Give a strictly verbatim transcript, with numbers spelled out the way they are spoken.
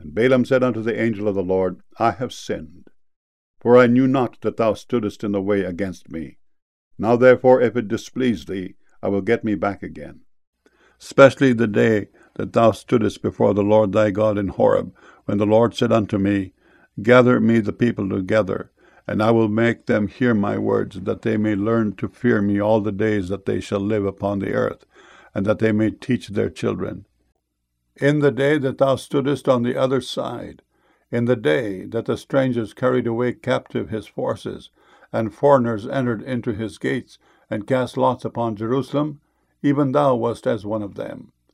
And Balaam said unto the angel of the Lord, I have sinned, for I knew not that thou stoodest in the way against me. Now therefore, if it displease thee, I will get me back again. Especially the day that thou stoodest before the Lord thy God in Horeb, when the Lord said unto me, Gather me the people together, and I will make them hear my words, that they may learn to fear me all the days that they shall live upon the earth, and that they may teach their children. In the day that thou stoodest on the other side, in the day that the strangers carried away captive his forces, and foreigners entered into his gates, and cast lots upon Jerusalem, even thou wast as one of them.